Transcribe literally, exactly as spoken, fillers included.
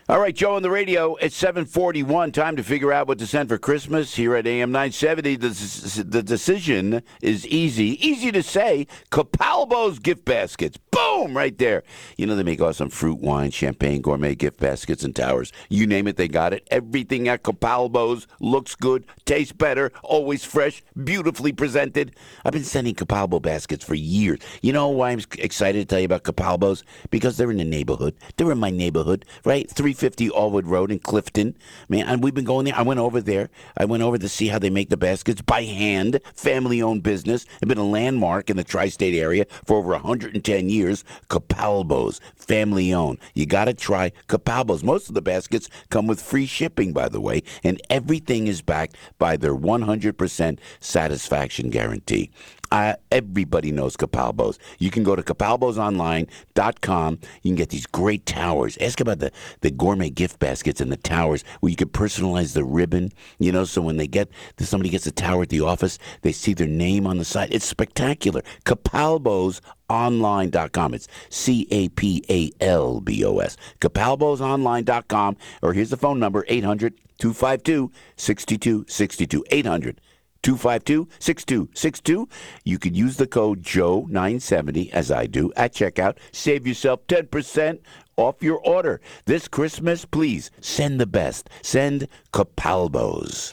All right, Joe on the radio at seven forty-one. Time to figure out what to send for Christmas here at A M nine seventy. The, the decision is easy. Easy to say. Capalbo's gift baskets. Boom! Right there. You know, they make awesome fruit, wine, champagne, gourmet gift baskets and towers. You name it, they got it. Everything at Capalbo's looks good, tastes better, always fresh, beautifully presented. I've been sending Capalbo baskets for years. You know why I'm excited to tell you about Capalbo's? Because they're in the neighborhood. They're in my neighborhood, right? three fifty Allwood Road in Clifton. Man, and we've been going there. I went over there. I went over to see how they make the baskets by hand. Family-owned business. It's been a landmark in the tri-state area for over one hundred ten years. Capalbo's, family-owned. You got to try Capalbo's. Most of the baskets come with free shipping, by the way, and everything is backed by their one hundred percent satisfaction guarantee. Uh, everybody knows Capalbo's. You can go to capalbos online dot com. You can get these great towers. Ask about the, the gourmet gift baskets and the towers where you can personalize the ribbon, you know, so when they get, somebody gets a tower at the office, they see their name on the side. It's spectacular. capalbos online dot com. It's C A P A L B O S. capalbos online dot com. Or here's the phone number, eight hundred, two five two, six two six two. eight hundred, two five two, six two six two. You can use the code Joe nine seventy, as I do, at checkout. Save yourself ten percent off your order. This Christmas, please, send the best. Send Capalbo's.